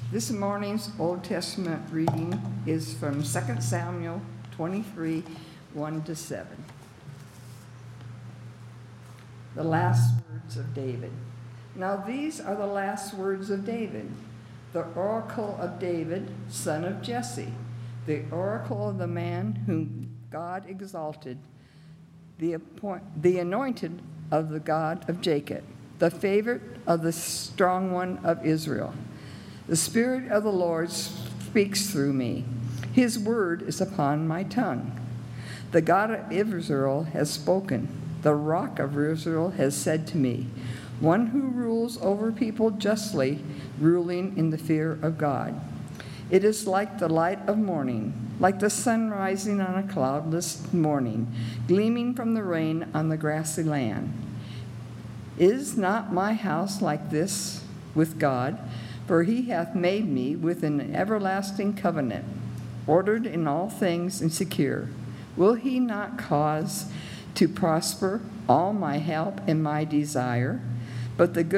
This morning's Old Testament reading is from 2 Samuel 23, 1-7. The last words of David. Now these are the last words of David, the oracle of David, son of Jesse, the oracle of the man whom God exalted, the anointed of the God of Jacob, the favorite of the strong one of Israel. The Spirit of the Lord speaks through me. His word is upon my tongue. The God of Israel has spoken. The rock of Israel has said to me, one who rules over people justly, ruling in the fear of God. It is like the light of morning, like the sun rising on a cloudless morning, gleaming from the rain on the grassy land. Is not my house like this with God? For he hath made me with an everlasting covenant, ordered in all things and secure. Will he not cause to prosper all my help and my desire? But the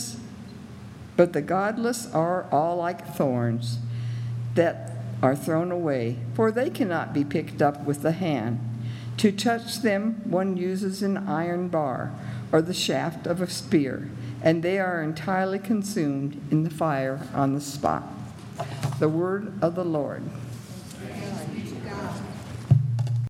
godless are all like thorns that are thrown away, for they cannot be picked up with the hand. To touch them one uses an iron bar or the shaft of a spear, and they are entirely consumed in the fire on the spot. The word of the Lord.